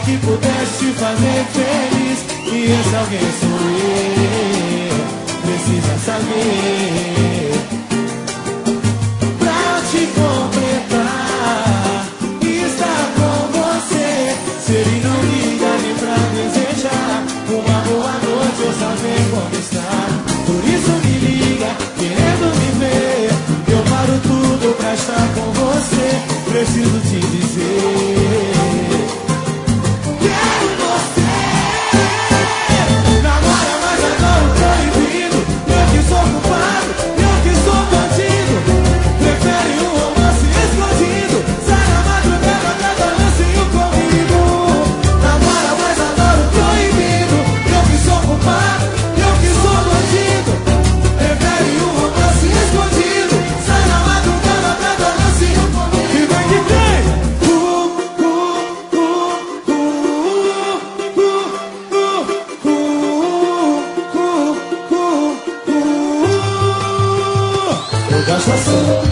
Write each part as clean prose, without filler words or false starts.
alguém que pudesse te fazer feliz. E esse alguém sou eu, precisa saber. Pra te completar e estar com você, se ele não liga nem pra desejar uma boa noite ou saber como está. Por isso me liga, querendo me ver. Eu paro tudo pra estar com você. Preciso te dizer, quero você. Namora, mas adoro proibido. Eu que sou culpado, eu que sou bandido. Prefere um romance escondido. Sai na madrugada pra dar lancinho comigo. Namora, mas adoro proibido. Eu que sou culpado, eu que sou bandido. Prefere um romance escondido. Sai na madrugada pra dar lancinho comigo. E vem que tem. Eu gosto assim.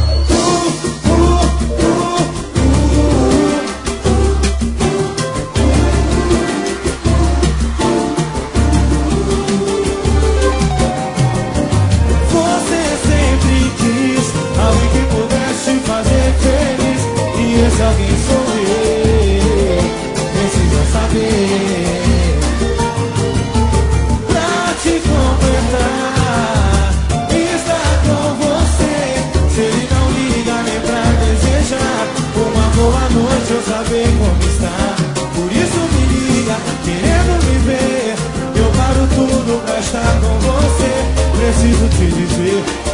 Você sempre quis alguém que pudesse te fazer feliz. E esse alguém sou eu, precisa saber. Pra te completar e estar com você, se ele não liga nem pra desejar uma boa noite ou saber como está. Por isso me liga, querendo me ver. Eu paro tudo pra estar com você. Preciso te dizer,